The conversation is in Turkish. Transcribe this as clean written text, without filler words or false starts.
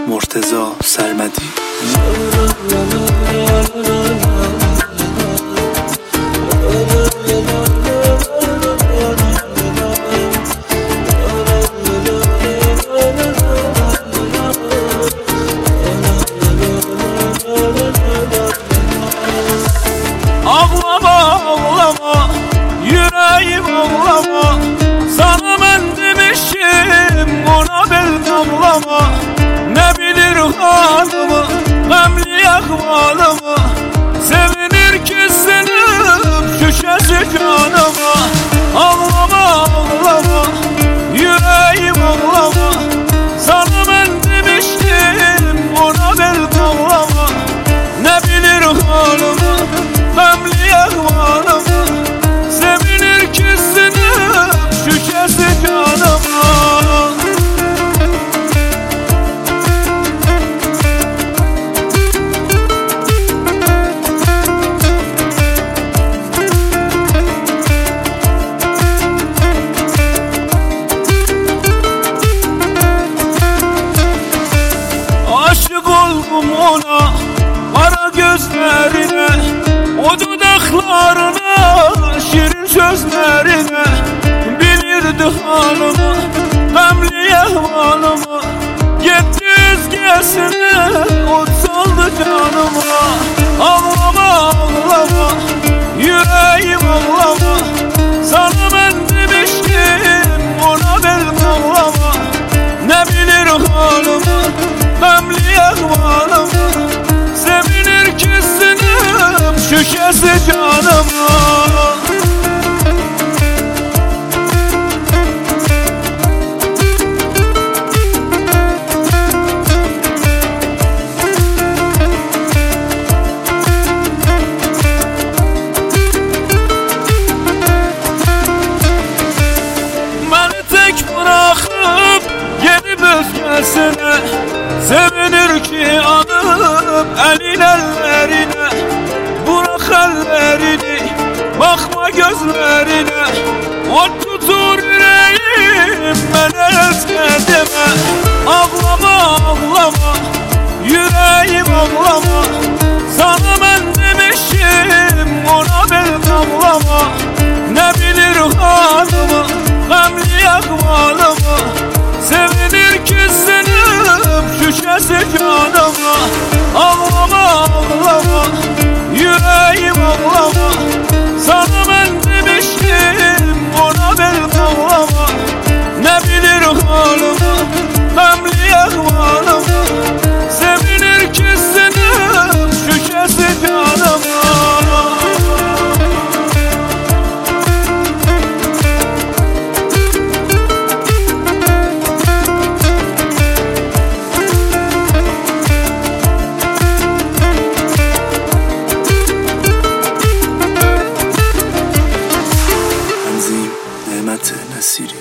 مرتضی سرمدی. Ağlama ağlama yüreğim ağlama, sana ben demişim ona bel ağlama. Ne bilir halımı memli ahvalımı, sevinir ki senin şüşesi canıma. Ağlama ağlama yüreğim ağlama, sana ben demiştim ona bel ağlama. Ne bilir halımı memli ahvalımı, sevinir ki senin şüşesi canıma. Aşık oldum ona, kara gözlerine, o dudaklarına, şirin sözlerine. Bilirdi halımı, memli ahvalımı, gitti özgesine, o saldı canıma. Ağlama ağlama yüreğim ağlama, sana ben demiştim ona bel ağlama. Ne bilir halımı memli ahvalımı, sevinir ki senin şüşesi canıma. Beni tek bırakıp gidip özgesine, sevinir ki anıp elin ellerine. Bırak ellerini, bakma gözlerine, o tutur yüreğim beni özledime. Ağlama ağlama yüreğim ağlama, sana ben demişim ona bel ağlama. Ne bilir halımı memli ahvalımı, sevinir ki senin şüşesi canıma. Ağlama ağlama yüreğim ağlama, sana ben demiştim ona bel ağlama. Ne bilir halımı memli ahvalımı, sevinir ki senin şüşesi canıma. تنظیم نعمت نصیری.